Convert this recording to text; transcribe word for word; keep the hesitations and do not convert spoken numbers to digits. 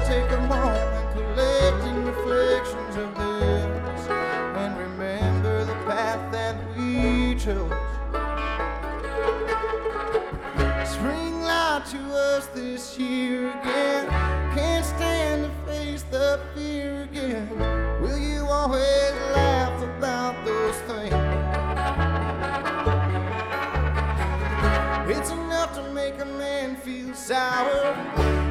take a moment collecting reflections of this and remember the path that we chose. Spring lied to us this year again. Can't stand to face the fear again. Will you always laugh about those things? It's enough to make a man feel sour.